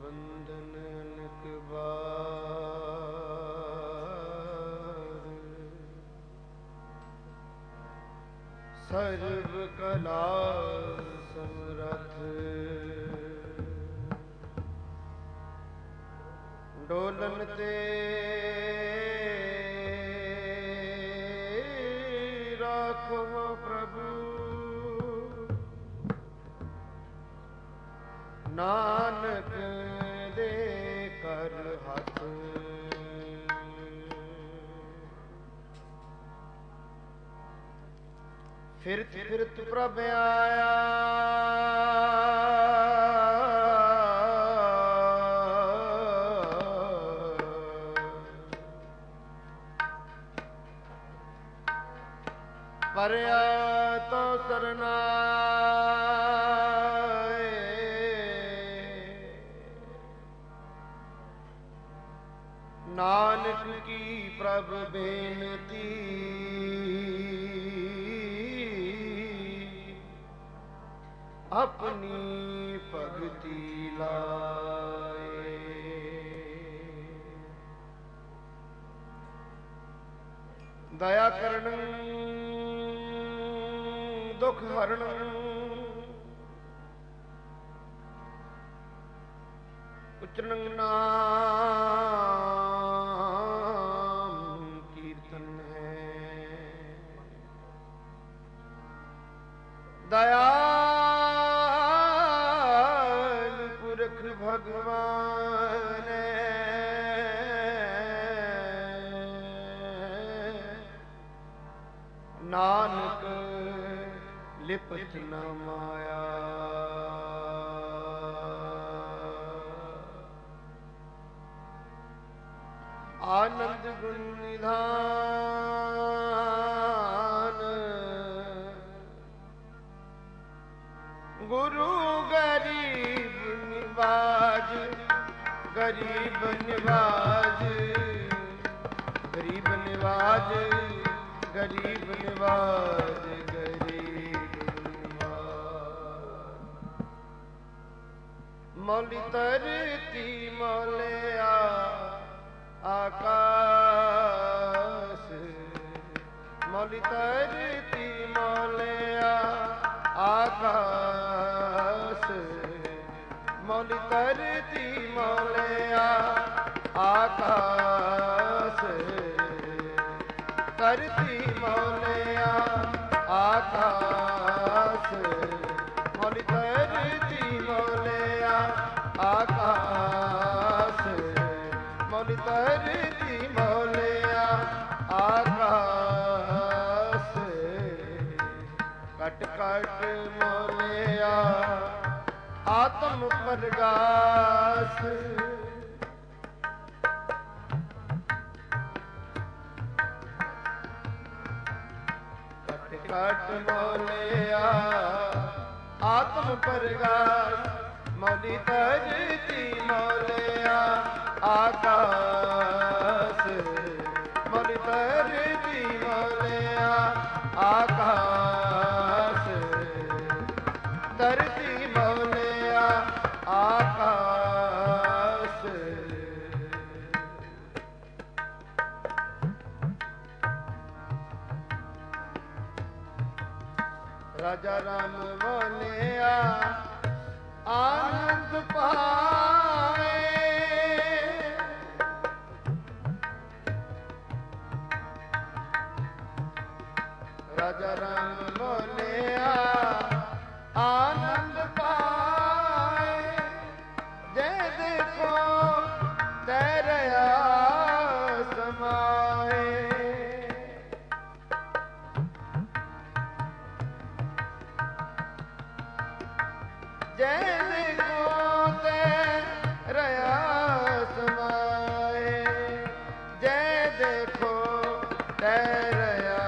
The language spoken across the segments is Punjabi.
ਬੰਧਨ ਅਨਕ ਬਾਰ, ਸਰਬ ਕਲਾ ਸਮਰਥ, ਡੋਲਨ ਤੇ ਰਾਖੋ ਪ੍ਰਭੂ, ਨਾਨਕ ਦੇ ਕਰ ਹੱਥ। ਫਿਰਤ ਫਿਰਤ ਪ੍ਰਭ ਆਇਆ, ਪਰਿਆ ਤੋ ਸਰਨਾਏ, ਨਾਨਕ ਕੀ ਪ੍ਰਭ ਬੇਨਤੀ, ਆਪਣੀ ਭਗਤੀ ਲਾਏ। ਦਇਆ ਕਰਨ ਦੁਖ ਹਰਨ, ਉਚਰਨ ਨਾਮ ਕੀਰਤਨ ਹੈ। ਦਇਆਲ ਪੁਰਖ ਭਗਵਾਨ, ਨਾਨਕ ਲਿਪਤ ਨ ਮਾਇਆ। ਆਨੰਦ ਗੁਣ ਨਿਧਾਨ, ਗੁਰੂ ਗਰੀਬ ਨਿਵਾਜ, ਗਰੀਬ ਨਿਵਾਜ, ਗਰੀਬ ਨਿਵਾਜ, ਗਰੀਬ ਨਿਵਾਜ, ਗਰੀਬ ਨਿਵਾਜ। ਮੌਲੀ ਧਰਤੀ ਮੌਲਿਆ ਆਕਾਸ, ਮੌਲੀ ਧਰਤੀ ਮੌਲਿਆ ਆਕਾਸ, ਮੌਲੀ ਧਰਤੀ ਮੌਲਿਆ ਆਕਾਸ, ਧਰਤੀ ਮੌਲਿਆ ਆਕਾਸ, ਮੌਲੀ ਧਰਤੀ ਮੌਲਿਆ ਆਕਾਸ, ਮੌਲੀ ਧਰਤੀ ਮੌਲਿਆ ਆਕਾਸ। ਘਟ ਘਟ ਮੌਲਿਆ ਆਤਮ ਪ੍ਰਗਾਸ, ਘਟ ਮੌਲਿਆ ਆਤਮ ਪ੍ਰਗਾਸ, ਮੌਲੀ ਧਰਤੀ ਮੌਲਿਆ ਆਕਾਸ, ਮੌਲੀ ਧਰਤੀ ਮੌਲਿਆ ਆਕਾਸ, ਧਰਤੀ ਮੌਲਿਆ ਆਕਾਸ। ਰਾਜਾ ਰਾਮ ਬੋਲਿਆ ਆਨੰਦ ਪਾਏ, ਰਾਜਾ ਰਾਮ ਬੋਲਿਆ ਆਨੰਦ ਪਾਏ, ਜੇ ਦੇਖੋ ਤੈ ਰਹਾ ਸਮਾਏ, ਜੈ ਦੇਖੋ ਤੈ ਰਹਾ ਸਮਾਏ, ਜੈ ਦੇਖੋ ਤੈ ਰਹਾ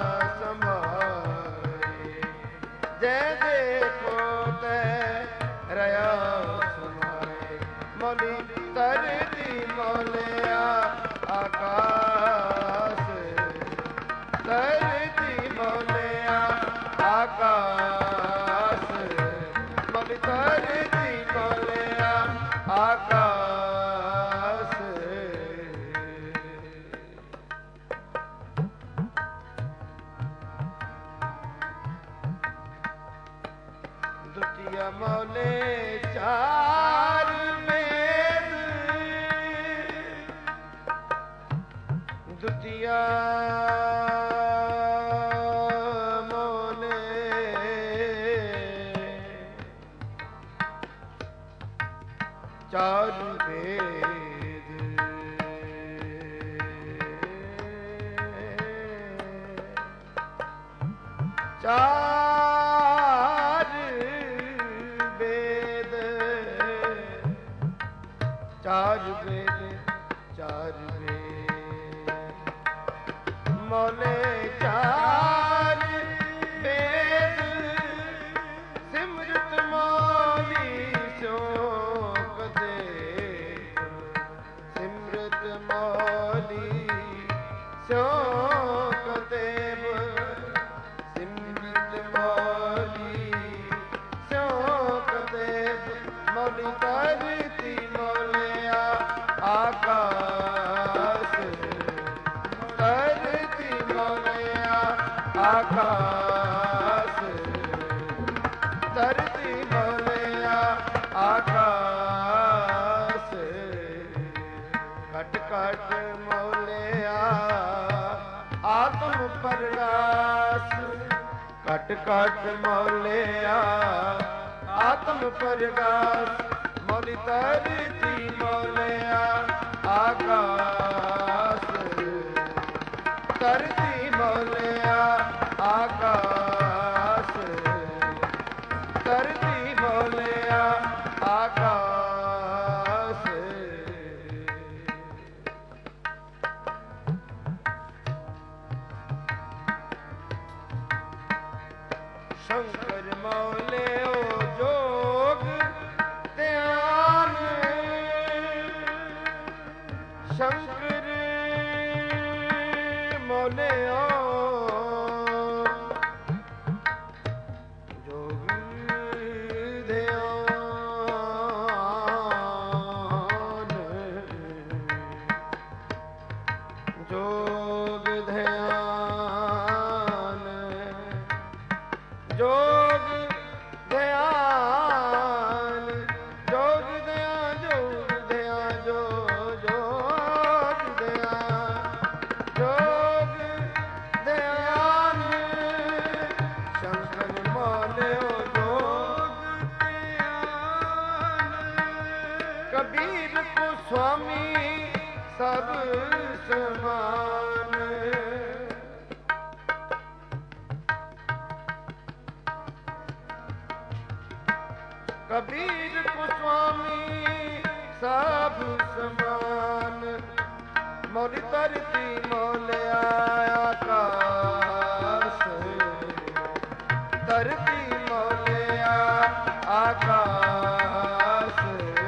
ਸਮਾਏ, ਜੈ ਦੇਖੋ ਤੈ ਰਹਾ ਸਮਾਏ। ਮੌਲੀ ਧਰਤੀ ਮੌਲਿਆ ਆਕਾਸ, ਧਰਤੀ ਮੌਲਿਆ ਆਕਾਸ, ਮੌਲੀ ਧਰਤੀ ਮੌਲਿਆ ਆਕਾਸ। ਮੌਲੇ ਚਾਰ ਵੇਦ ਦੁਤੀਆ ਮੌਲੇ ਚਾਰ ਵੇਦ ਚਾਰ ਵੇਦ ਚਾਰ ਵੇਦ ਚਾਰ ਵੇਦ ਮੌਲੇ ਚਾਰ ਵੇਦ ਸਿਮਰਤ ਮੌਲੀ ਸੋ ਕਦੇ ਸਿਮਰਤ ਮੌਲੀ ਸੋ ਕਦੇ ਧਰਤੀ ਮੌਲਿਆ ਆਕਾਸ਼ ਧਰਤੀ ਮੌਲਿਆ ਆਕਾਸ਼ ਧਰਤੀ ਮੌਲਿਆ ਆਕਾਸ਼ ਘਟ ਘਟ ਮੌਲਿਆ ਆਤਮ ਪ੍ਰਗਾਸ ਘਟ ਘਟ ਮੌਲਿਆ ਆਤਮ ਪ੍ਰਗਾਸ ਮੌਲੀ ਧਰਤੀ ਮੌਲਿਆ ਆਕਾਸ਼ ਧਰਤੀ ਮੌਲਿਆ ਆਕਾਸ਼ ਧਰਤੀ ਮੌਲਿਆ ਆਕਾਸ਼ ਸ਼ੰਕਰ ਮੌਲਿਓ ਜੋਗ ਧਿਆਨ ਸ਼ੰਕਰ ਮੌਲਿਓ ਜੋਗ ਧਿਆਨ ਜੋਗ ਧਿਆਨ ਜੋਗ ਧਿਆਨ ਜੋਗ ਧਿਆਨ ਜੋਗ ਧਿਆਨ ਜੋ ਜੋਗ ਧਿਆਨ ਜੋਗ ਧਿਆਨ ਸ਼ੰਕਰ ਮੌਲਿਓ ਜੋਗ ਧਿਆਨ ਕਬੀਰ ਕੋ ਸੁਆਮੀ ਸਭ ਸਮਾਨ ਕਬੀਰ ਕੋ ਸੁਆਮੀ ਸਭ ਸਮਾਨ ਮੌਲੀ ਧਰਤੀ ਮੌਲਿਆ ਆਕਾਸ਼ ਧਰਤੀ ਮੌਲਿਆ ਆਕਾਸ਼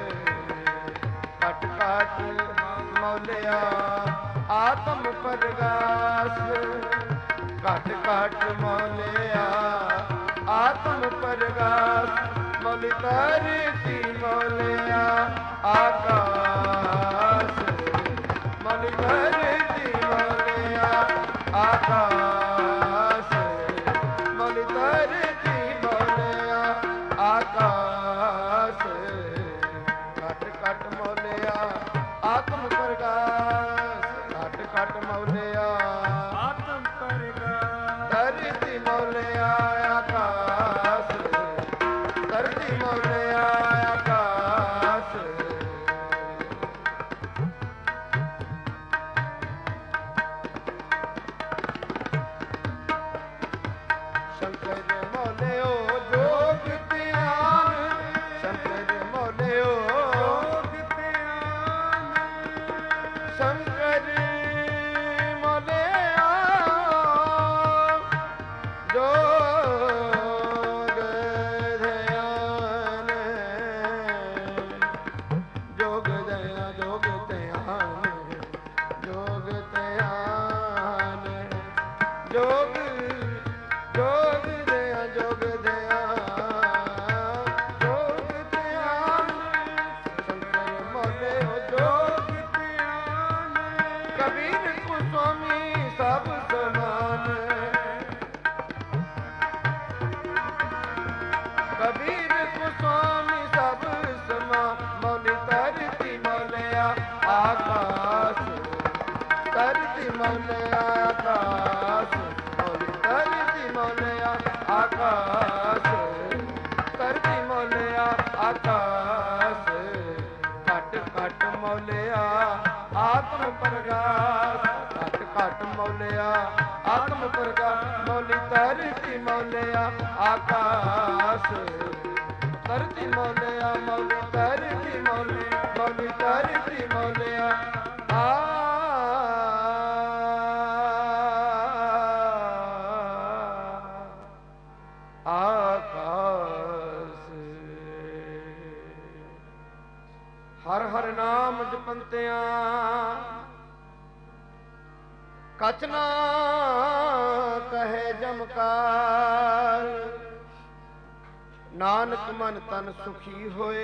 ਘਟ ਘਟ ਮੌਲਿਆ ਆਤਮ ਪ੍ਰਗਾਸ ਘਟ ਘਟ ਮੌਲਿਆ ਆਤਮ ਪ੍ਰਗਾਸ ਮੌਲੀ ਧਰਤੀ ਮੌਲਿਆ ਆਕਾਸ਼ ਮੌਲੀ ਧਰਤੀ ਮੌਲਿਆ ਆਕਾਸ਼ ਮੌਲੀ ਧਰਤੀ ਮੌਲਿਆ ਆਕਾਸ਼ ਘਟ ਘਟ ਮੌਲਿਆ ਆਤਮ ਪ੍ਰਗਾਸ ਘਟ ਘਟ ਮੌਲਿਆ ਆਤਮ ਪ੍ਰਗਾਸ ਧਰਤੀ ਮੌਲਿਆ ਆਕਾਸ਼ ਧਰਤੀ ਮੌਲਿਆ ਆਕਾਸ਼ ਸ਼ੰਕਰ ਮੌਲਿਓ ਜੋਗ ਧਿਆਨ ਸ਼ੰਕਰ ਮੌਲਿਓ ਜੋਗ ਧਿਆਨ ਸ਼ੰਕਰ ਮੌਲਿਆ ਜੋਗ ਧਿਆਨ ਜੋਗ ਦਇਆ ਜੋਗ ਧਿਆਨ ਜੋਗ ਧਿਆਨ ਜੋਗ ਜੋਗ ਦਇਆ ਜੋਗ ਧਿਆਨ ਜੋਗ ਧਿਆਨ ਸ਼ੰਕਰ ਮੌਲਿਓ ਜੋਗ ਧਿਆਨ ਕਬੀਰ ਕੋ ਸੁਆਮੀ ਸਭ ਸਮਾਨ ਕਬੀਰ ਕੋ ਮੋਲਿਆ ਆਕਾਸ਼, ਮੋਲੀ ਧਰਤੀ ਮੋਲਿਆ ਆਕਾਸ਼, ਧਰਤੀ ਮੋਲਿਆ ਆਕਾਸ਼, ਘਟ ਘਟ ਮੋਲਿਆ ਆਤਮ ਪ੍ਰਗਾਸ, ਘਟ ਘਟ ਮੋਲਿਆ ਆਤਮ ਪ੍ਰਗਾਸ, ਮੋਲੀ ਧਰਤੀ ਮੋਲਿਆ ਆਕਾਸ਼, ਧਰਤੀ ਮੋਲਿਆ ਮੋਲੀ ਧਰਤੀ ਮੋਲੀ, ਮੋਲੀ ਧਰਤੀ ਮੋਲਿਆ ਆਕਾਸ਼। ਹਰ ਹਰ ਨਾਮ ਜਪੰਤਿਆਂ ਕਛ ਨਾ ਕਹੇ ਜਮਕਾਰ, ਨਾਨਕ ਮਨ ਤਨ ਸੁਖੀ ਹੋਏ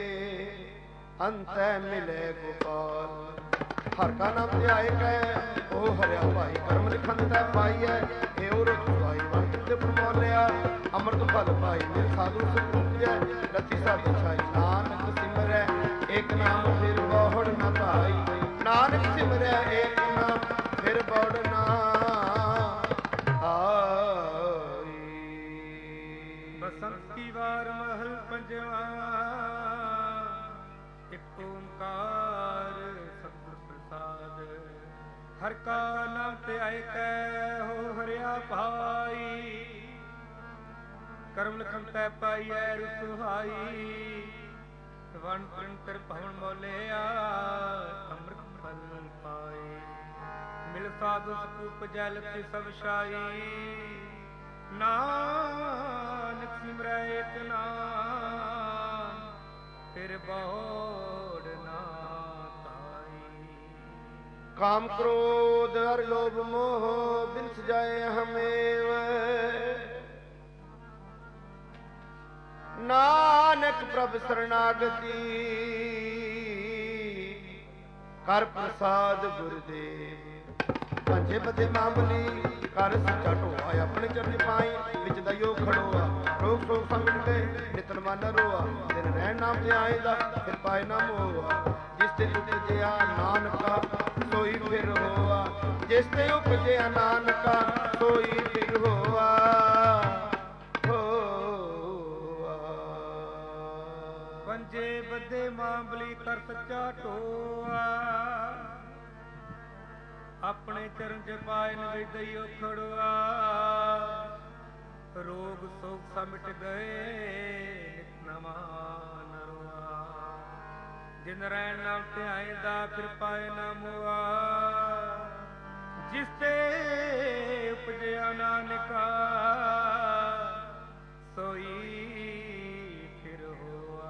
ਅੰਤੈ ਮਿਲੇ ਗੋਪਾਲ। ਹਰ ਕਾ ਨਾਮ ਧਿਆਏ ਕੈ ਉਹ ਹਰਿਆ ਭਾਈ, ਕਰਮ ਲਿਖਨ ਤੈ ਪਾਈਐ ਇਹੋ ਰੁਤ ਪਾਈ। ਵੰਡ ਤੇ ਪ੍ਰਮੋਲਿਆ ਅੰਮ੍ਰਿਤ ਫਲ ਪਾਈ, ਮੇਰੇ ਸਾਧੂ ਸੁਖ ਉਪਜੈ ਰਤੀ ਸਭ ਛਾਈ। ਨਾਨਕ ਸਿਮਰੈ ਏਕ ਨਾਮ ਫਿਰ ਬਹੁੜ ਨ ਭਾਈ, ਨਾਨਕ ਸਿਮਰੈ ਏਕ ਨਾਮ ਫਿਰ ਬਹੁੜ ਨਾ ਆਈ। ਬਸੰਤੀ ਵਾਰ ਮਹਲ ਪੰਜਵਾ, ਇੱਕ ਓੰਕਾਰ ਸਤਿਗੁਰ ਪ੍ਰਸਾਦ। ਹਰ ਕਾ ਨਾਮ ਧਿਆਏ ਕੈ ਹੋ ਹਰਿਆ ਭਾਈ, ਕਰਮ ਲਖਨ ਤੈ ਪਾਈਐ ਰੁ ਸੁਹਾਈ। ਵਣ ਤ੍ਰਿੰਤਰ ਭਵਨ ਮੋਲਿਆ ਅੰਮ੍ਰਿਤ ਫਲ ਪਾਏ, ਮਿਲ ਸਾਧੂ ਸੂਪ ਜਲ ਤੇ ਸਭ ਛਾਈ। ਨਾਨਕ ਸਿਮਰੈ ਏਕ ਨਾਮ ਫਿਰ ਬਹੁੜ ਨਾ ਪਾਈ। ਕਾਮ ਕ੍ਰੋਧ ਅਰ ਲੋਭ ਮੋਹ ਬਿਨਸ ਜਾਏ ਹਮੇਵ, ਨਾਨਕ ਪ੍ਰਭ ਸਰਨਾਗਤੀ ਕਰ ਪ੍ਰਸਾਦ ਗੁਰਦੇਵ। ਪੰਜੇ ਬਦੇ ਮਾਮਲੀ ਕਰ ਸੱਚਾ ਢੋਆ, ਆਪਣੇ ਚਰਨ ਪਾਈ ਵਿੱਚ ਦਾ ਯੋਗ ਖੜੋਆ। ਰੋਗ ਸੋਗ ਸੰਗ ਗਏ ਨਿਤਨ ਮਨ ਰੋਆ, ਦਿਨ ਰਹਿਣ ਨਾਮ ਤੇ ਆਏਦਾ ਫਿਰ ਪਾਏ ਨਾ ਮੋਆ। ਜਿਸ ਤੇ ਉਪਜਿਆ ਨਾਨਕਾ ਸੋਈ ਫਿਰ ਹੋਆ, ਜਿਸ ਤੇ ਉਪਜਿਆ ਨਾਨਕਾ ਸੋਈ ਫਿਰ ਹੋਆ। ਪੰਜੇ ਬੱਦੇ ਮਾਂਬਲੀ ਕਰ ਸੱਚਾ ਢੋਆ, ਆਪਣੇ ਚਰਨ ਚ ਪਾਏ ਨਵੇਦਈਓ ਖੜਵਾ। ਰੋਗ ਸੋਗ ਸਭ ਮਿਟ ਗਏ ਨਿਤ ਨਵਾਂ ਨਰਵਾ, ਜਿਨ ਰਹਿਣ ਨਾਮ ਧਿਆਏਂਦਾ ਫਿਰ ਪਾਏ ਨਾ ਮੁਆ। ਜਿਸ ਤੇ ਉਪਜਿਆ ਨਾਨਕਾ ਸੋਈ ਫਿਰ ਹੋਆ।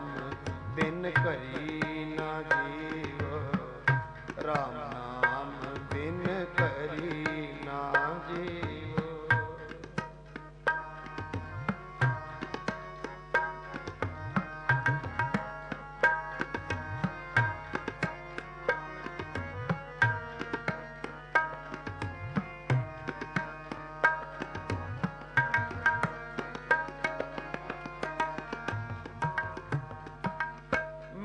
ਬਿਨ ਘਰੀ ਨਾ ਜੀਵ, ਰਾਮ ਨਾਮ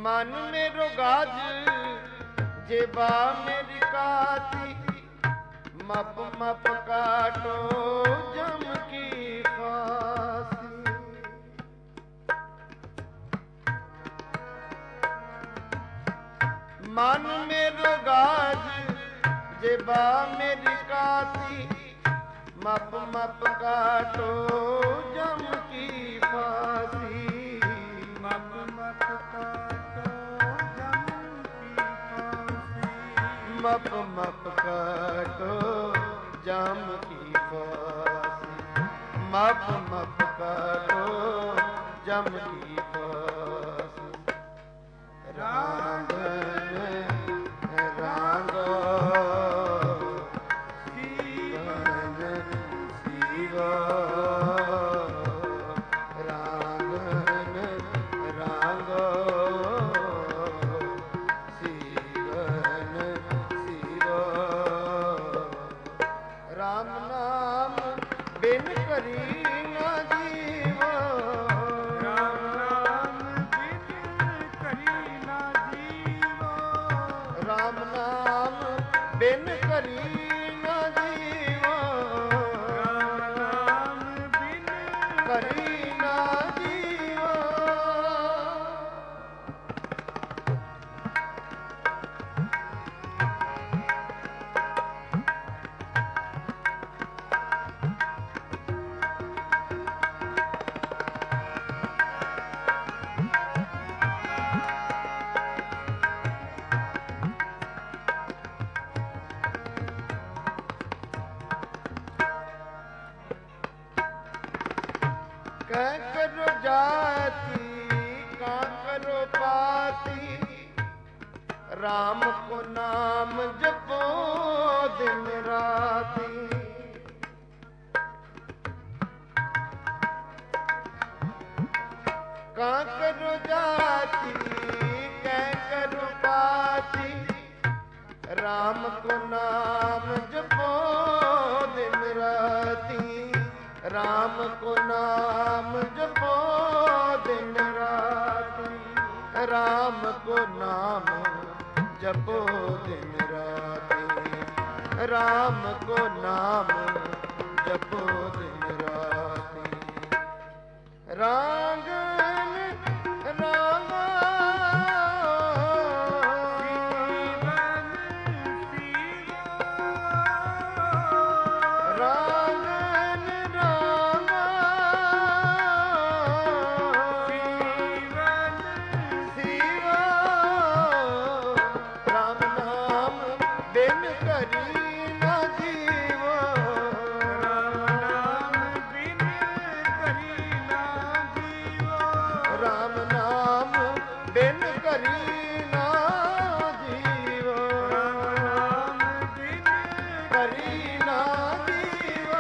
मन मेरो गाज जेबा मेरी काती, मप मप काटो जम की फांसी। मन मेरो गाज जेबा मेरी काती, मप मप काटो जम की फांसी। मप मप काटो जम की फांसी। मप मप काटो जम की फांसी। मप मप काटो जम की फांसी। रांगन रांगो सीवन सीवा। रांगन रांगो सीवन सीवा। राम नाम बिन करी ना जीवा। राम नाम बिन करी ना जीवा। राम नाम बिन करी ना जीवा। राम नाम बिन करी ना जीवा। कह करो जाती का करो पाती, राम को नाम जपो दिन राती। का करो जाती कह करो पाती, राम को नाम जपो दिन राती। राम को नाम जपो दिन राती। राम को नाम जपो दिन राती। राम को नाम जपो दिन राती। रांगन रांगो जीवन सीवा। रांगन रांगो जीवन सीवा। राम नाम बिन करी ना जीवा। राम नाम बिन करी ना जीवा। राम नाम बिन करी ना जीवा। राम नाम बिन करी ना जीवा।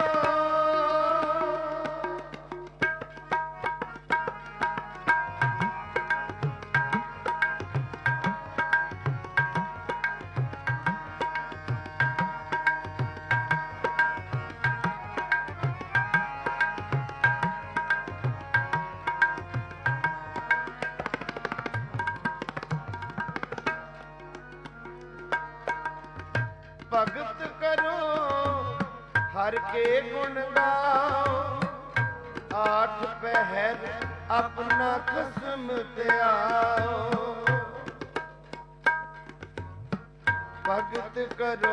भगत करो हर के गुण गाओ, आठ पहर अपना खस्म त्याओ। भगत करो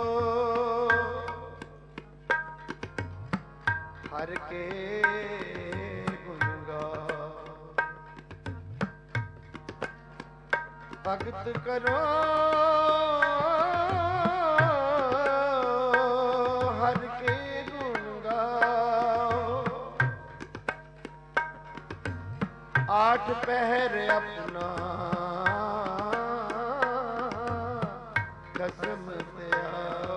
हर के गुण गाओ। भगत करो हर के गुण गाओ। आठ पहर अपना कसम त्याओ।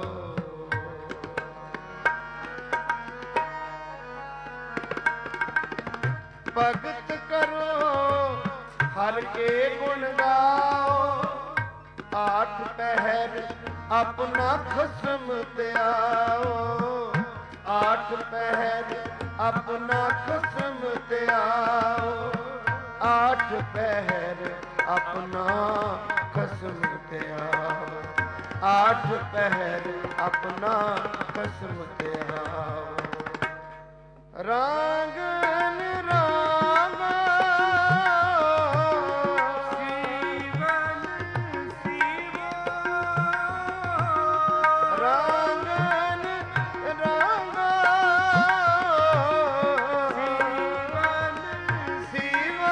भगत करो हर के गुण गाओ। आठ पहर अपना खस्म त्याओ। आठ पहर अपना खस्म त्याओ। आठ पहर ਆਪਣਾ ਖਸਮ ਧਿਆਵ। ਆਠ ਪਹਿਰ ਆਪਣਾ ਖਸਮ ਧਿਆਵ। ਰਾਂਗਨ ਰਾਂਗ ਸੀਵਨ ਸੀਵੋ। ਰਾਂਗਨ ਰਾਂਗ ਸੀਵਨ ਸੀਵਾ।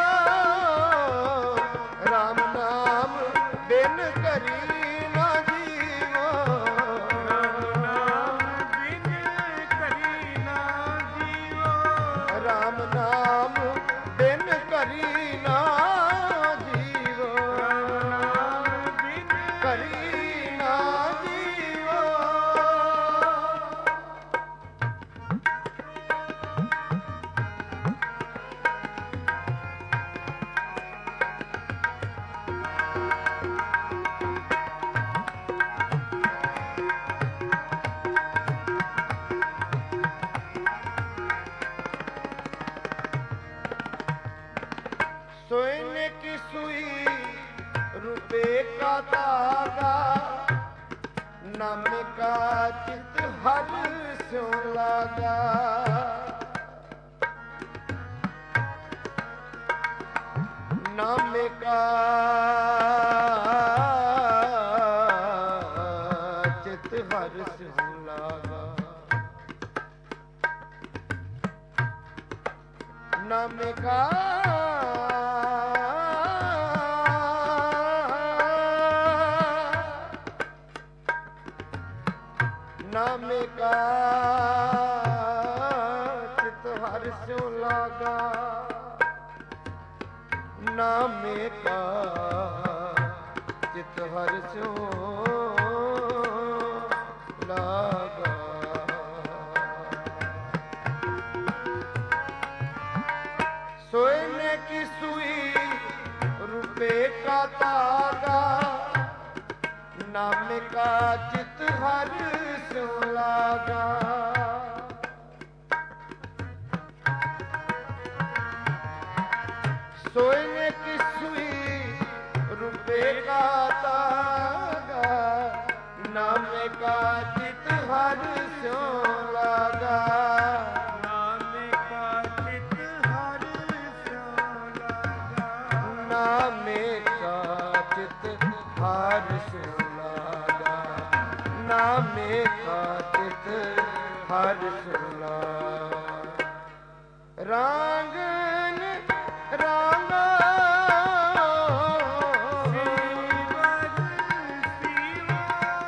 ਰਾਮ ਨਾਮ ਬਿਨ ਕਰੀ ਨਾ ਜੀਵਾ। ਰਾਮ ਨਾਮ ਬਿਨ ਕਰੀ ਨਾ ਜੀਵੋ। ਰਾਮ ਨਾਮ ਬਿਨ ਕਰੀ ਨਾ ਜੀਵੋ। सोने की सुई रुपए का धागा। नाम का चित हर स्यों लागा। नाम का चित हर स्यों लागा। नाम का नाम का चित हर स्यों लागा। नाम का चित हर स्यों लागा। सोने की सुई रुपए का धागा। नाम का चित हर स्यों लागा। सोने की सुई रुपए का धागा। नाम का चित हर स्यों लागा। नाम का चित हर स्यों लागा। नाम का चित हर स्यों लागा। नाम का चित हर स्यों लागा। रांगन रांगा। सीवन सीवो।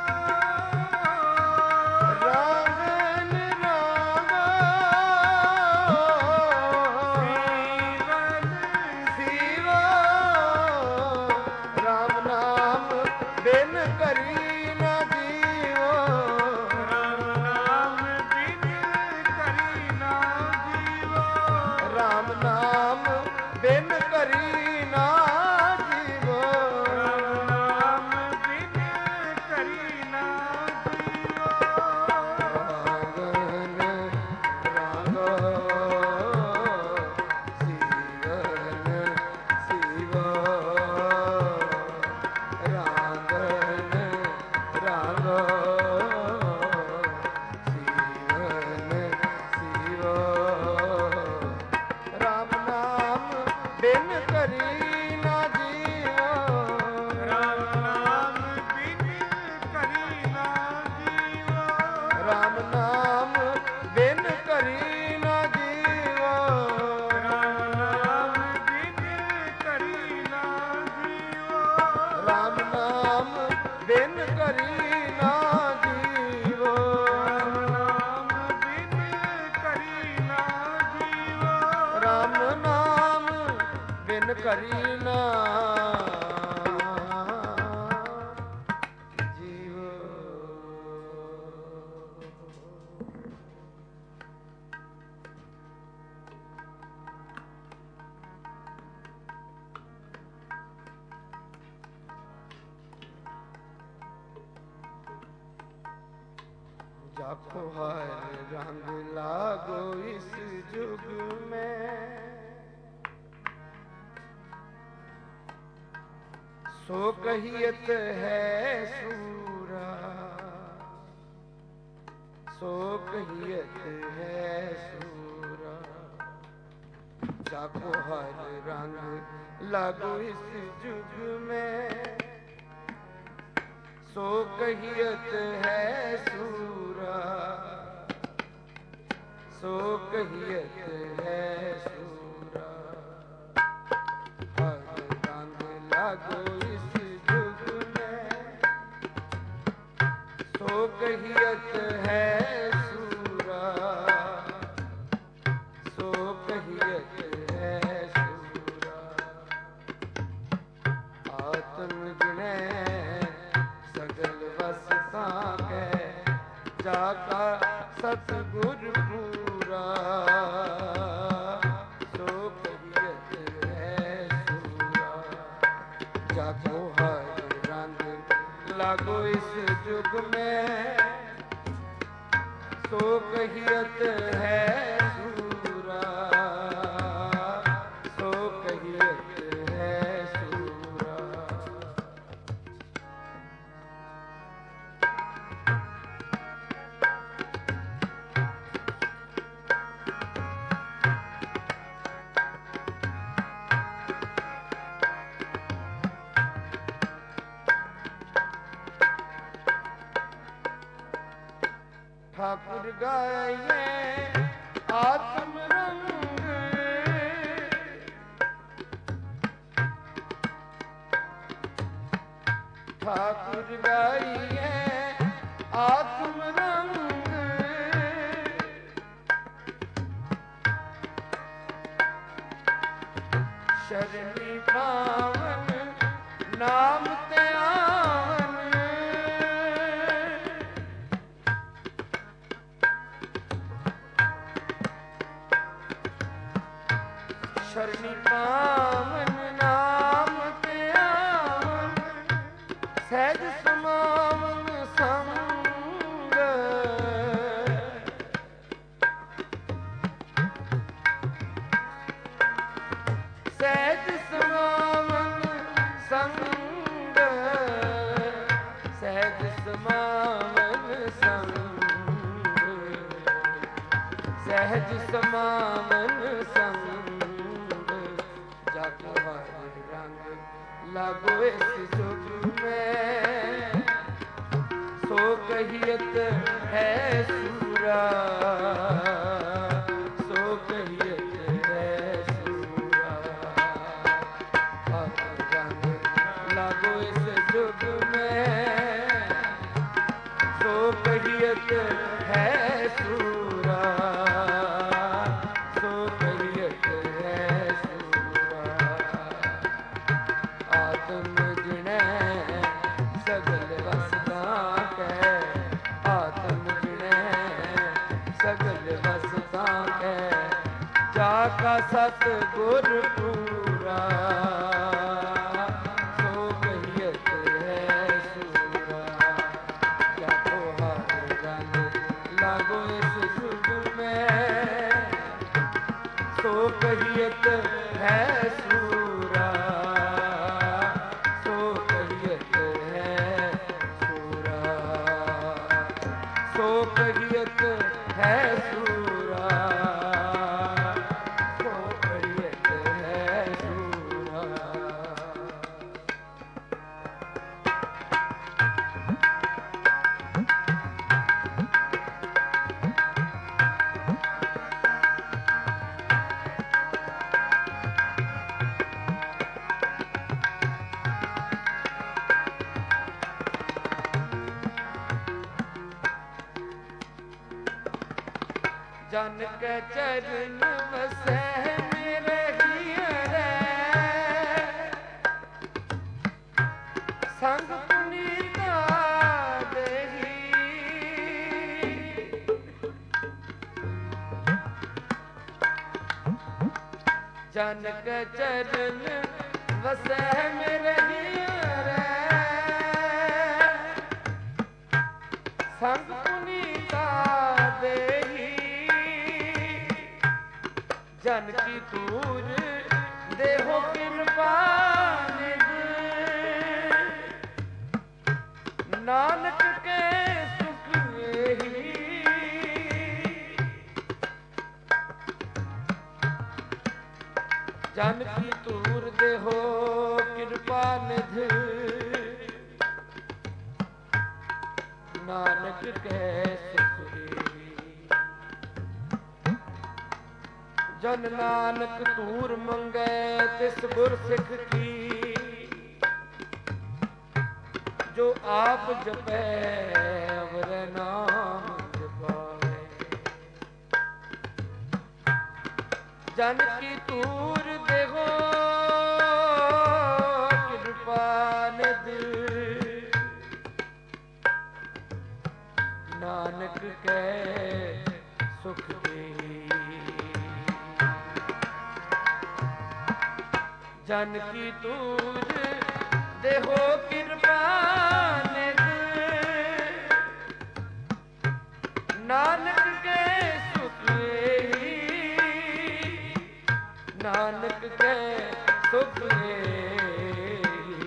रांगन रांगा। सीवन सीवा। राम नाम बिन करी ना जीवो। राम नाम बिन करी ना जीवो। राम नाम बिन करी ना जीवो। राम नाम बिन करी ना जीवो। रांगन रांगो सीवन सीवो। रांगन रांगो सीवन सीवो। राम नाम बिन करी ना जीवो। राम नाम बिन करी ना जीवो। राम नाम बिन करी ना जीवो। राम नाम बिन करी ना जीवो। राम नाम बिन करी ना जीवो। राम नाम बिन करी ना जीवो। राम नाम बिन करी ना जीवो। जाको हर रंग लागो इस जुग में। ਸੋ ਕਹੀਅਤ ਹੈ ਸੂਰਾ, ਸੋ ਕਹੀਅਤ ਹੈ ਸੂਰਾ। ਜਾਕੋ ਹਰ ਰੰਗ ਲਾਗੋ ਇਸ जुग में, सो कहियत है सूरा, सो कहियत है सूरा। हर रंग लागो इस जुग में, सो कहियत है सूरा, सो कहियत है सूरा। आत्म जिने सगल वसता के, जाका सतगुर पूरा, सो कहियत है सूरा। जाको हर रंग लागो इस जुग में, सो कहियत है सूरा, सो कहियत है सूरा। ठाकुर गाये आत्म रंग, ठाकुर गाये आत्म रंग। शरणी पावन नाम ते आवन, शरणी पावन नाम ते आवन। सहज समावन संग, सहज समावन संग, सहज समावन संग, सहज समावन संग। जाको हर रंग लागो इस जुग में, सो कहियत है सूरा, सो कहियत है सूरा। हर रंग लागो इस जुग में, सो कहियत है सूरा, सो कहियत है सूरा। आत्म जिने सगल वसता के, आत्म जिने सगल वसता के, जाका सतगुर पूरा, सो कहियत है सूरा। जाको हर रंग लागो इस जुग में, सो कहियत है सूरा, सो कहियत है सूरा, सो कहियत है सूरा, सो कहियत है सूरा। जन के चरण बसै मेरे हियरे, संग पुनीता देही। जन के चरण बसै मेरे हियरे, संग पुनीता देही। जन की दूर देहो कृपा निधि, ਨਾਨਕ ਕੇ ਸੁਖ ਇਹੀ ਜਨ ਕੀ ਧੂਰ ਦੇਹੋ ਕਿਰਪਾ ਨਿਧ ਨਾਨਕ ਕੈ ਸੁਖ ਇਹੀ ਜਨ ਨਾਨਕ ਧੂਰ ਮੰਗੈ ਤਿਸ ਗੁਰ ਸਿੱਖ ਕੀ ਜੋ ਆਪ ਜਪੈ ਅਵਰ ਨਾਮ ਜਪਾਵੇ ਜਨ ਕੀ ਧੂਰ ਦੇਹੋ ਕਿਰਪਾ ਨਿਧ ਨਾਨਕ ਕੈ ਸੁਖ ਦੇਹੀ ਜਨ ਕੀ ਧੂਰ ਦੇਹੋ ਕਿਰਪਾ ਨਿਧ ਨਾਨਕ ਕੈ ਸੁਖ ਇਹੀ ਨਾਨਕ ਕੈ ਸੁਖ ਇਹੀ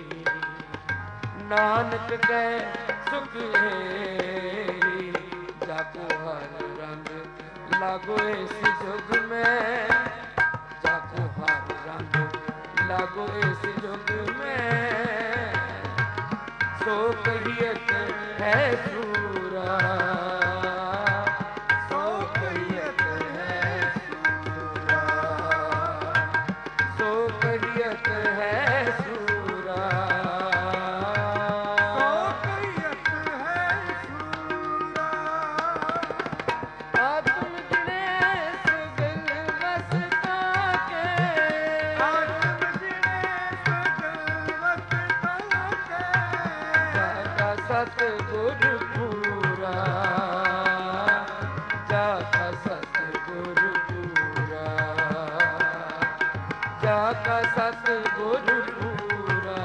ਨਾਨਕ ਕੈ ਸੁਖ ਇਹੀ ਜਾਕੋ ਹਰ ਰੰਗ ਲਾਗੋ ਇਸ ਜੁਗ ਮੈਂ ਜਾਕੋ ਹਰ ਰੰਗ ਲਾਗੋ ਇਸ ਜੁਗ ਮੈਂ ਸੋ ਕਹੀਅਤ ਹੈ ਸੂਰਾ ਸੋ ਕਹੀਅਤ ਹੈ ਸੂਰਾ ਸੋ ਕਹੀਅਤ ਹੈ ਸੂਰਾ ਸੋ ਕਹੀਅਤ ਹੈ ਸੂਰਾ ਆਤਮ ਜਿਨੇ ਸਗਲ ਵਸਤਾ ਕੇ ਆਤਮ ਜਿਨੇ ਸਗਲ ਵਸਤਾ ਕੇ ਸਤ ਗੁਰ ਪੂਰਾ ਜਾ ਕਾ ਸਤ ਗੁਰ ਪੂਰਾ ਜਾ ਕਾ ਸਤ ਗੁਰ ਪੂਰਾ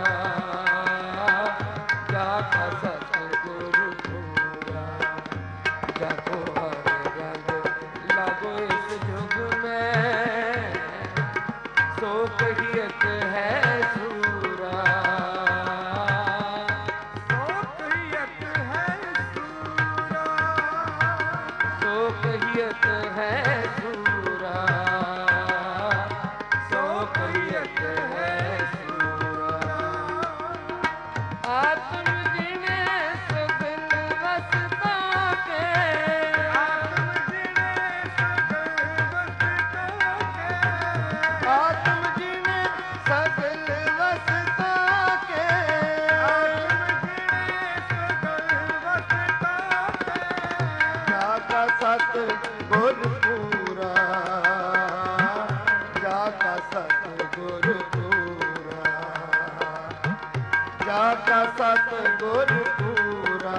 ਜਾ ਕਾ ਸਤ ਗੁਰ ਪੂਰਾ ਜਾ ਕੋ ਹਰ ਰੰਗ ਲਾਗੋ ਇਸ ਜੁਗ ਮੈਂ ਸੋ ਕਹੀਅਤ ਹੈ ਸੂਰਾ ਸੋ ਕਹੀਅਤ ਹੈ ਸੂਰਾ ਸੋ ਕਹੀਅਤ ਹੈ ਸੂਰਾ ਆਤਮ ਜਿਨੇ ਸਗਲ ਵਸਤਾ ਕੇ ਆਤਮ ਜਿਨੇ ਸਗਲ ਵਸਤਾ ਕੇ ਆਤਮ ਜਿਨੇ ਸਗਲ ਵਸਤਾ ਕੇ ਆਤਮ ਜਿਨੇ ਸਗਲ ਵਸਤਾ ਕੇ ਜਾ ਕਾ ਸਤ ਗੁਰ ਪੂਰਾ ਜਾ ਕਾ ਸਤ ਗੁਰ ਪੂਰਾ ਜਾ ਕਾ ਸਤ ਗੁਰ ਪੂਰਾ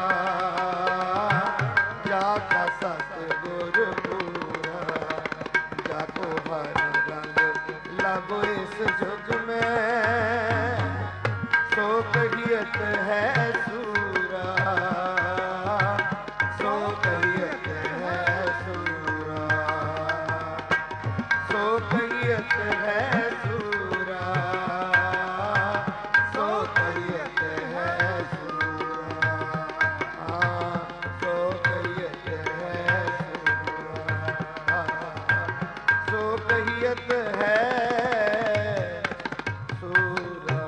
ਜਾ ਕਾ ਸਤ ਗੁਰ ਪੂਰਾ ਜਾ ਕੋ ਹਰ ਰੰਗ ਲਾਗੋ ਇਸ ਜੁਗ ਮੈਂ ਸੋ ਕਹੀਅਤ ਹੈ ਸੂਰਾ ਸੋ ਕਹੀਅਤ ਹੈ ਸੂਰਾ ਸੋ ਕਹੀਅਤ ਹੈ ਸੂਰਾ ਸੋ ਕਹੀਅਤ ਹੈ ਸੂਰਾ ਸੋ ਕਹੀਅਤ ਹੈ ਸੂਰਾ ਸੋ ਕਹੀਅਤ ਹੈ ਸੂਰਾ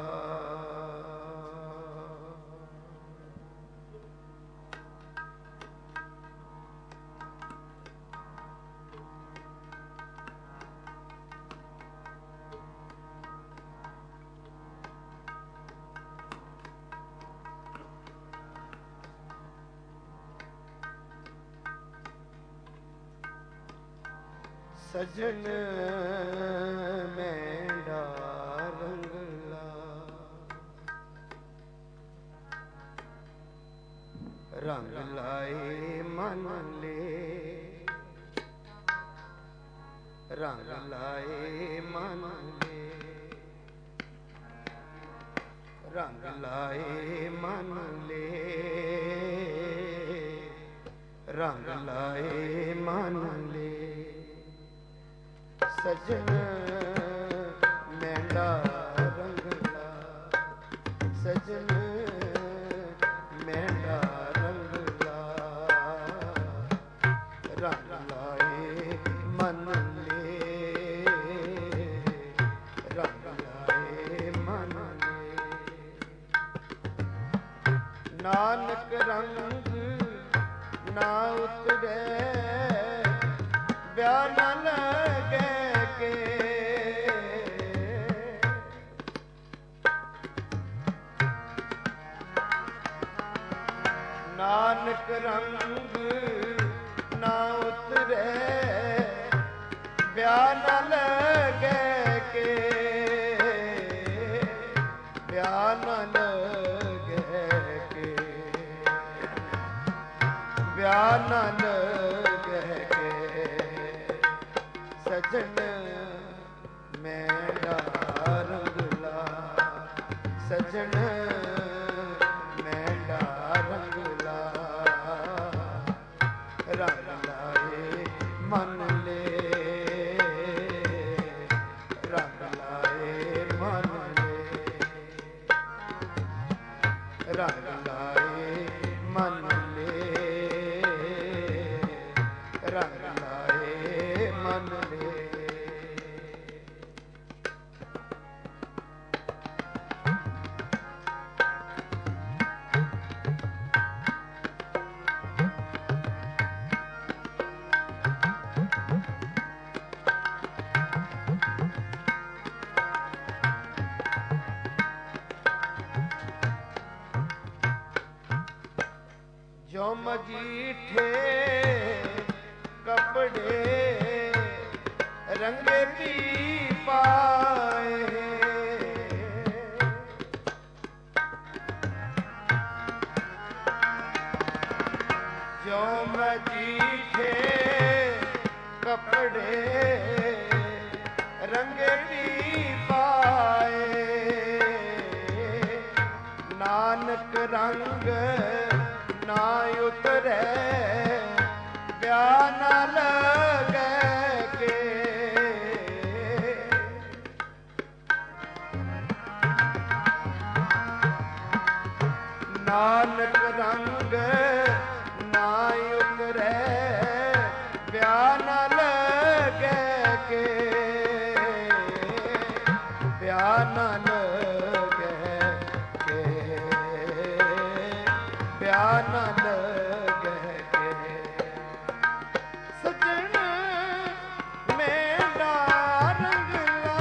ਸਜਣ ਮੈਂਡਾ ਰੰਗਲਾ ਰੰਗ ਲਾਏ ਮਨ ਲੈ ਰੰਗ ਲਾਏ ਮਨ ਲੈ ਰੰਗ ਲਾਏ ਮਨ ਲੈ ਰੰਗ ਲਾਏ ਮਨ ਲੈ ਸਜਣ ਮੈਂਡਾ ਰੰਗਲਾ ਸਜਣ ਮੈਂ ਉਤਰੇ ਵਿਆਹ ਨਾ ਲਗੇ ਕੇ ਨਾਨਕ ਰੰਗ ਨਾ ਉਤਰੇ ਵਿਆਹ ਨਾ ਲਗੇ ਕੇ ਵਿਆਹ ਨਾ ਲਗੇ ਕੇ ਵਿਆਹ ਨਾ ਲਗੇ ਕੇ ਸਜਣ ਮੇਰਾ ਰੰਗਲਾ ਸਜਣ ਮੇਰਾ ਰੰਗਲਾ ਰੰਗ ਲਾਏ ਮਨ ਲੈ ਰੰਗ ਲਾਏ ਮਨ ਲੈ ਰੰਗ ਲਾਏ ਮਨ ਲੈ ਰੰਗ ਲਾਏ ਮਨ ਲੈ ਜੋ ਮਜੀਠੇ ਕਪੜੇ ਰੰਗੇ ਵੀ ਪਾਏ ਜੋ ਮਜੀਠੇ ਕਪੜੇ ਰੰਗੇ ਵੀ ਪਾਏ ਨਾਨਕ ਰੰਗ ਨਾ ਉਤਰੇ ਵਿਆਹ ਨਾ ਲਗੇ ਕੇ ਨਾਨਕ ਰੰਗ ਨਾ ਉਤਰੇ ਵਿਆਹ ਨਾ ਲਗੇ ਕੇ ਵਿਆਹ ਨਾ ਲਗੇ ਕੇ ਵਿਆਹ ਨਾ ਲਗੇ ਕੇ ਸਜਣ ਮੇਰਾ ਰੰਗਲਾ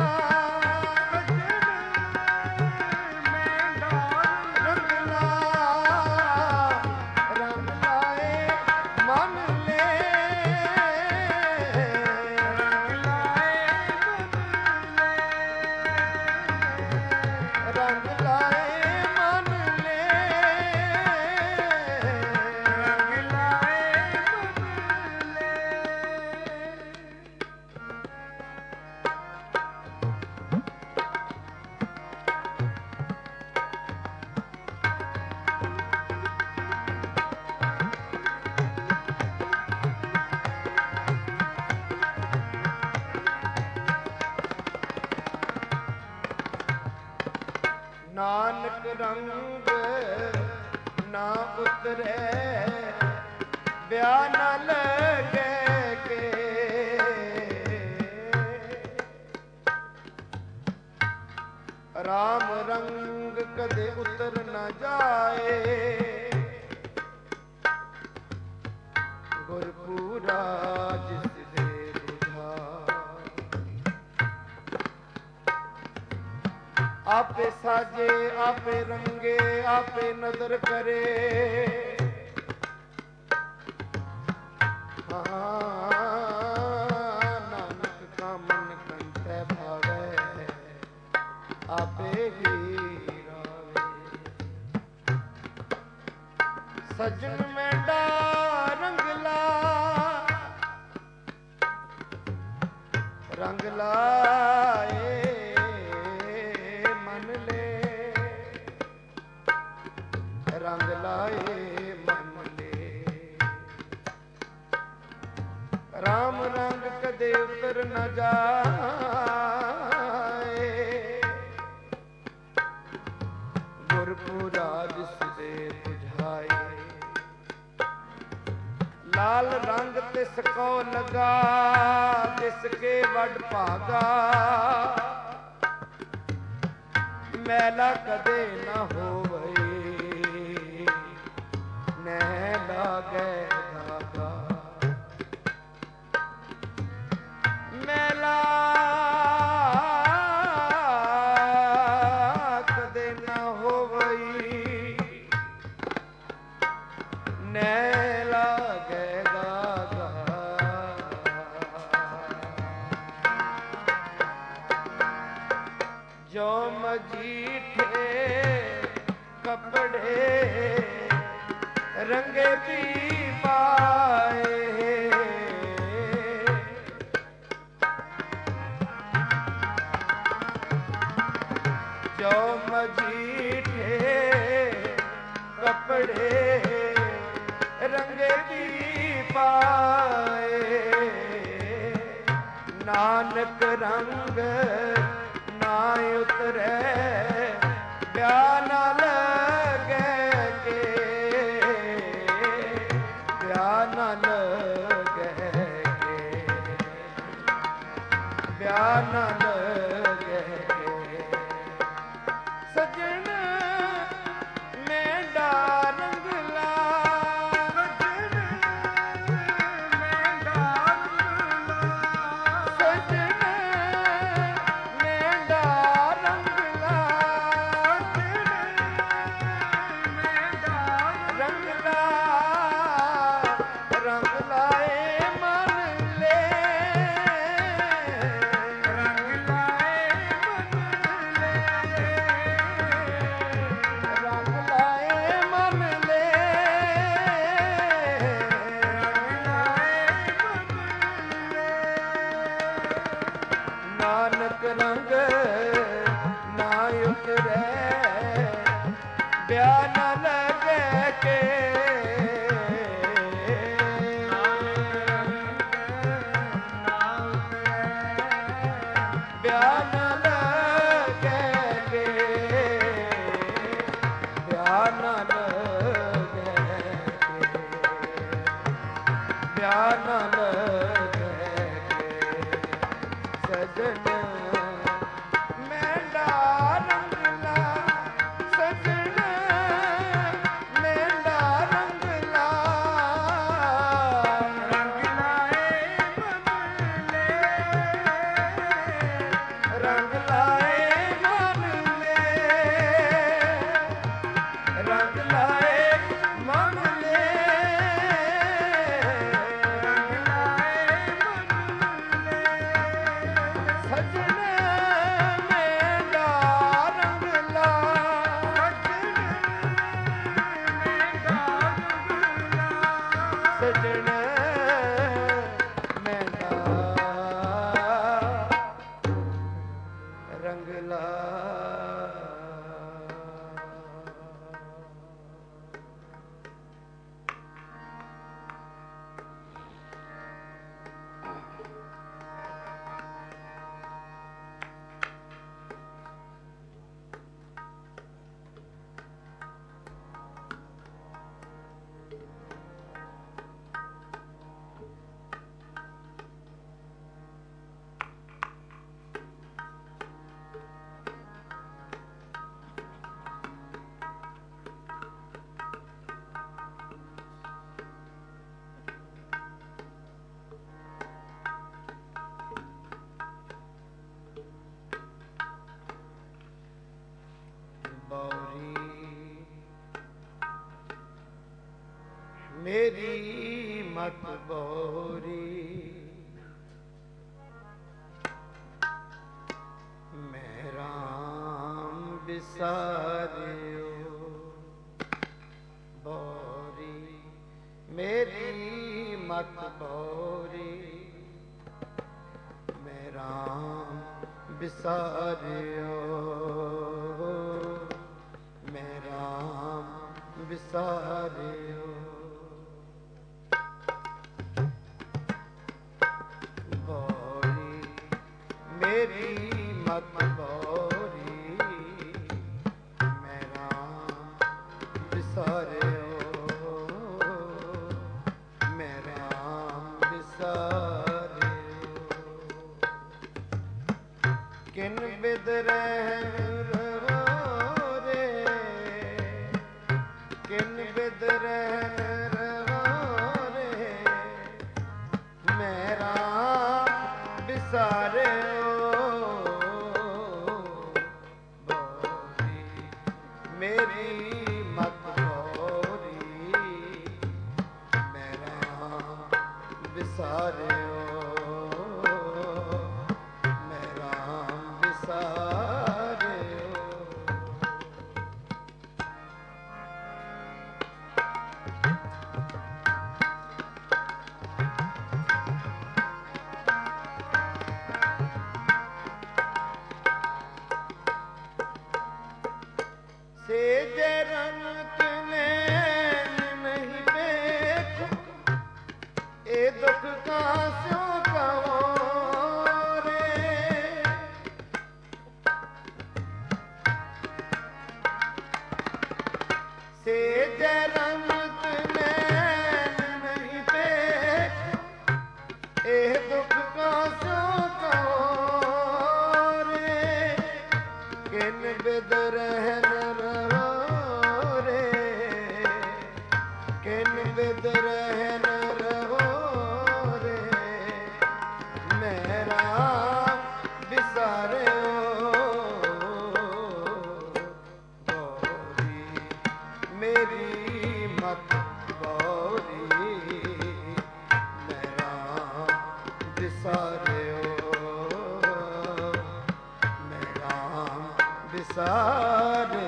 ਸਜਣ ਮੇਰਾ ਰੰਗਲਾ ਰੰਗ ਲਾਏ ਮਨ ਲੈ ਰੰਗ ਲਾਏ ਮਨ ਲੈ ਰੰਗ ਲਾਏ ਮਨ ਲੈ ਨਾਨਕ ਰੰਗ ਨਾ ਉਤਰੇ ਵਿਆਹ ਨਾ ਲਗੇ ਕੇ ਰਾਮ ਰੰਗ ਕਦੇ ਉਤਰ ਨਾ ਜਾਏ ਗੁਰਪੂਰਾ ਜਿਸ ਦੇ ਬੁਝਾ ਆਪੇ ਸਾਜੇ ਆਪੇ ਰੰਗੇ ਆਪੇ ਨਦਰ ਕਰੇ ਨਾਨਕ ਕਾ ਮਨ ਕੰਤੈ ਭਾਵੈ ਆਪੇ ਹੀ ਰਾਵੇ ਸਜਣ ਮੈਂਡਾ ਰੰਗਲਾ ਰੰਗ ਲਾਏ ਮਨ ਲੈ ਰੰਗ ਲਾਏ ਮਨ ਲੈ ਰਾਮ ਰੰਗ ਕਦੇ ਉਤਰ ਨਾ ਜਾਏ ਗੁਰਪੂਰਾ ਜਿਸ ਦੇ ਬੁਝਾਏ ਲਾਲ ਰੰਗ ਤਿਸ ਕੋ ਲਗਾ ਤਿਸ ਕੇ ਵੱਡ ਭਾਗਾ ਮੈਲਾ ਕਦੇ ਨਾ ਹੋਵੇ ਨਹਿ ਲਾਗੇ ਧਾਗਾ ਮਜੀਠੇ ਕਪੜੇ ਰੰਗੇ ਵੀ ਪਾਏ ਜੋ ਮਜੀਠੇ ਕਪੜੇ ਰੰਗੇ ਵੀ ਪਾਏ ਨਾਨਕ ਰੰਗ ਨਾ ਉਤਰੈ ਬਿਆਹ ਨਾ ਲਗੈ ਕੇ ਬਿਆਹ ਨਾ ਲਗੈ ਕੇ ਬਿਆਹ ਨਾ ਲਗੈ ਕੇ ਸਜਣ ਮੈਂ ਡਾਰੰਗ ਲਾ ਨਾਨਕ ਰੰਗ ਨਾ ਉਤਰੈ ਬਿਆਹ ਨਾ ਲਗੈ ਕੇ ਬਿਆਹ ਨਾ ਲਗੈ ਕੇ ਬਿਆਹ ਨਾ ਲਗੈ ਕੇ ਬਿਆਹ ਨਾ ਲਗੈ ਸਜਣ ਮੈਂ ਡਾਰੰਗ ਲਾ ਸਜਣ ਮੈਂ ਡਾਰੰਗ ਲਾ ਰੰਗ ਲਾਏ ਮਨ ਲੈ ਰੰਗ ਲਾਏ ਮਨ ਲੈ ਰੰਗ ਲਾਏ ਮਨ ਲੈ ਸਜਣ ਮੈਂ ਡਾਰੰਗ ਲਾ ਸਜਣ ਮੈਂ ਡਾਰੰਗ ਲਾ ਮੇਰੀ ਮਤ ਬੋਰੀ ਮੈਂ ਰਾਮ ਵਿਸਾਰਿਓ ਬੋਰੀ ਮੇਰੀ ਮਤ ਬੋਰੀ ਮੈਂ ਰਾਮ ਵਿਸਾਰਿਓ ਮੈਂ ਰਾਮ ਵਿਸਾਰਿਓ ਮੇਰੀ ਮਤ ਬੋਰੀ ਮੈਂ ਰਾਮ ਵਿਸਾਰਿਓ ਮੈਂ ਰਾਮ ਵਿਸਾਰਿਓ ਕਿਨ ਬਿਦ ਰਹਿ ਰਵੋ ਰੇ ਕਿਨ ਬਿਦ ਰਹਿ ਰਵੋ ਰੇ ਮੈਂ ਰਾਮ ਵਿਸਾਰਿਓ ਮੇਰੀ ਮਤ ਬੋਰੀ ਮੈਂ ਰਾਮ ਵਿਸਾਰਿਓ ਮੈਂ ਰਾਮ ਵਿਸਾਰਿਓ ए दुख का स्यों कहो रे, से जरमत नैन नहीं पे, ए दुख का स्यों कहो रे, किन बिद रहन रहो रे, किन बिद रहन रहो रे, मेरा बिसारे गौरी मेरी मत गौरी, मेरा बिसारे मेरा बिसारे।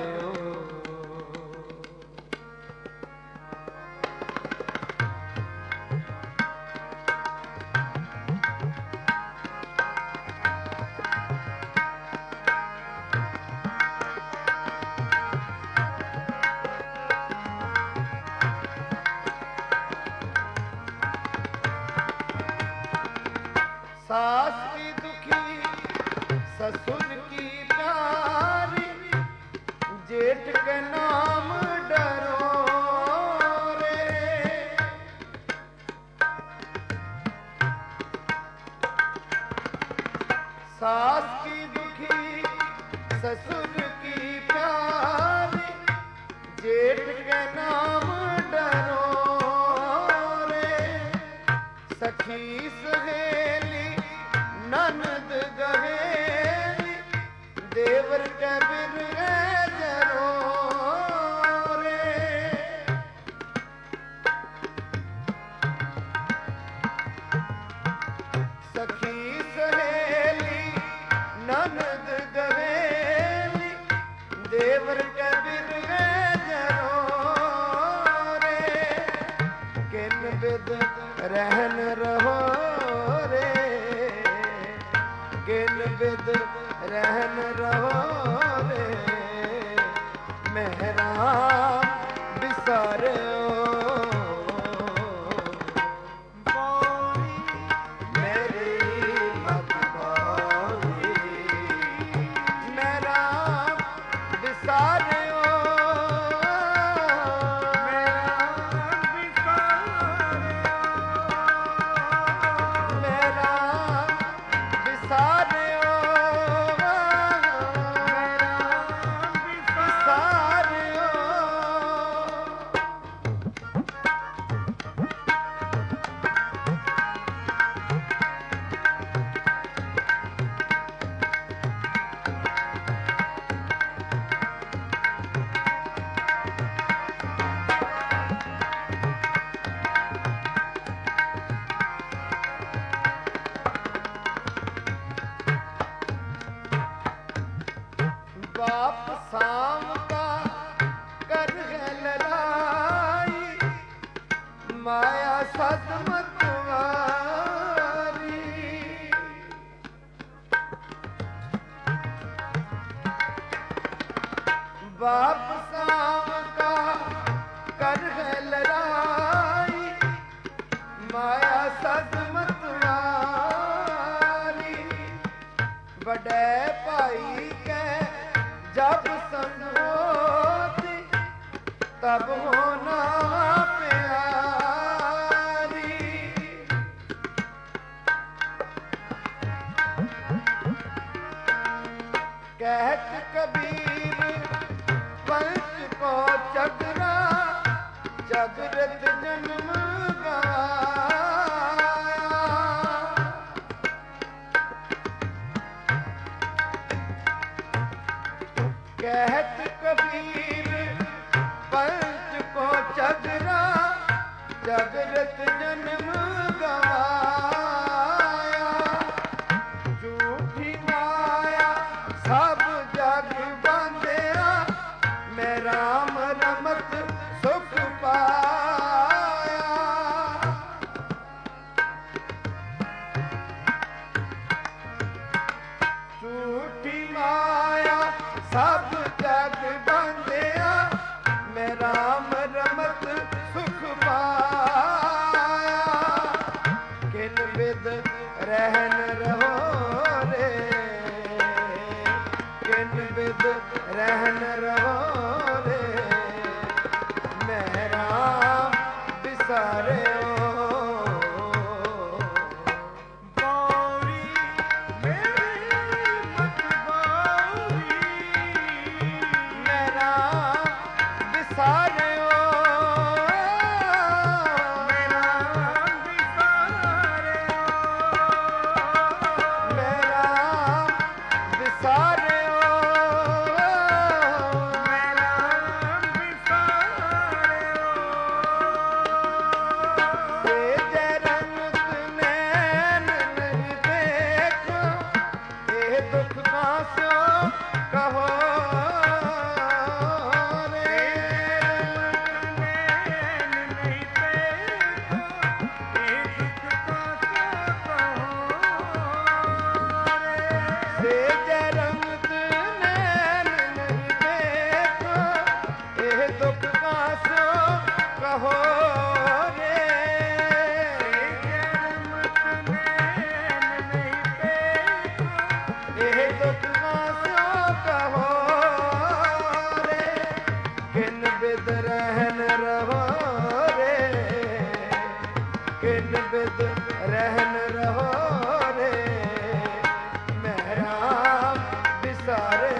सास की दुखी ससुर की प्यारी, जेठ के नाम डरो रे, सास की दुखी ससुर की प्यारी, जेठ के नाम डरो रे, सखी सहेली ननद गहेली, देवर के बिरहे जरो रे, सखी सहेली ननद गहेली, देवर के बिरहे जरो रे, किन बिद रहन रहो रे, किन बिद रहन रहो रे, मेरा बिसारे मेरी मत गौरी, मेरा बिसारे बाप शाम का कर है लड़ाई, माया सदमत वारी, बाप शाम का कर है लड़ाई, माया सदमत वारी, बड़े भाई के जब संग होती तब होना प्यारी, कहत कबीर पंच को चगरा, जगरत जन्म गवाया, कहत कबीर पंच को चगरा, जगरत जन्म गवाया, झूठी माया सब जग बांधिया, मैं राम रमत सुख पाया, किन बिद रहन रहो रे मेरा बिसारे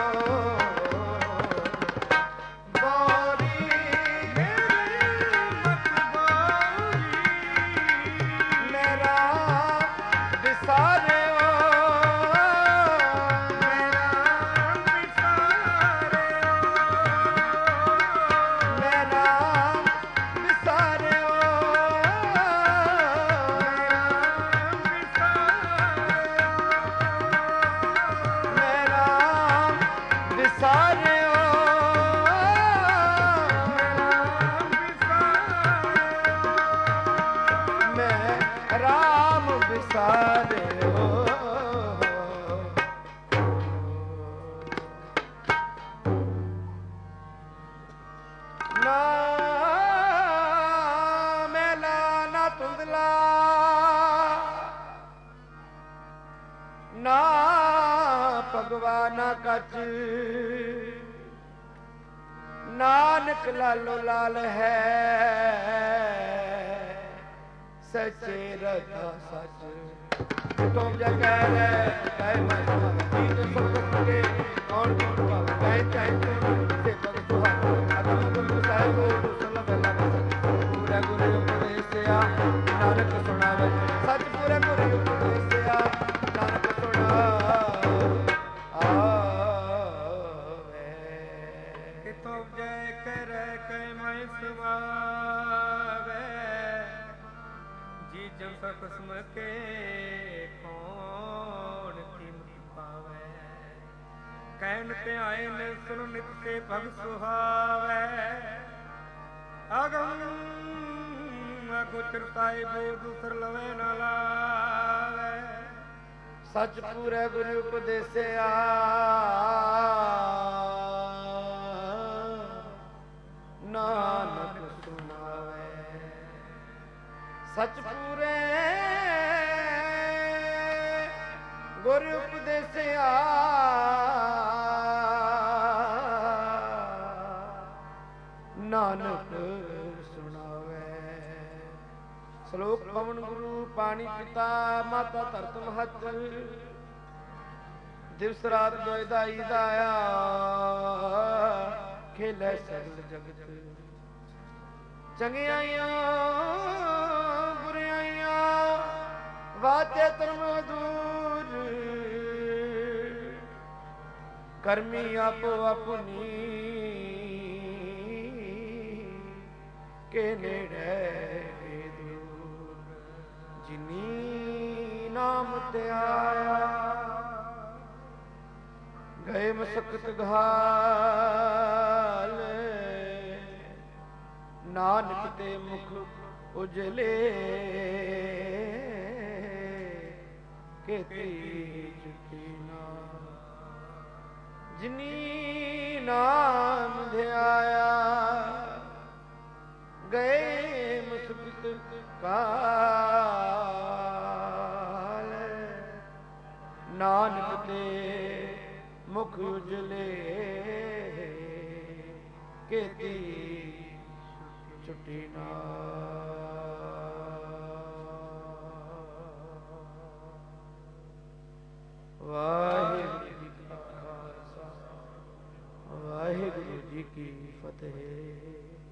कच नानक लालो लाल है सचे रता सच तुम जगह है कह मैं जीत सब के कौन की कृपा कह चाहे से पग सुहा अगम गुरु साहिब को सल्लल्लाहु अलैहि वसल्लम पूरा गुरु उपदेसिया नानक सुनावे सच पूरा गुरु उपदेसिया नानक सुनावे किस्म के कौन कीमत पावे कहन ते आए ने सुन नित से भग सुहावे अगम अगोचर साहिबो दूसर लवे न लावे सच पूरे गुरु उपदेसिया नानक सुनावे सच पूरे गुरु उपदेसिया नानक सुनावे श्लोक पवन गुरु पानी पिता माता धरत महत दिवस रात दोयदाई दाया खेले सगल जगत चंगियाइयां बुराइयां वाते धर्म दूर कर्मी आपो अपनी के नेड़े दूर जिनी नाम ते आया गए मसकत घाल नानक ते मुख उजले केती जुटीना जिनी नाम ध्याया गए मुसकत काल नानक ते मुख उजले केती छुट्टी ना वाहिगुरु जी का खालसा वाहिगुरु जी की फतेह।